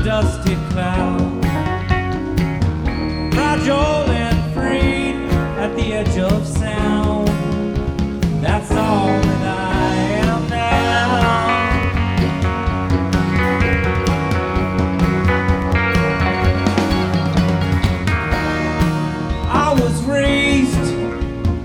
dusty cloud, fragile and free at the edge of sound. That's all.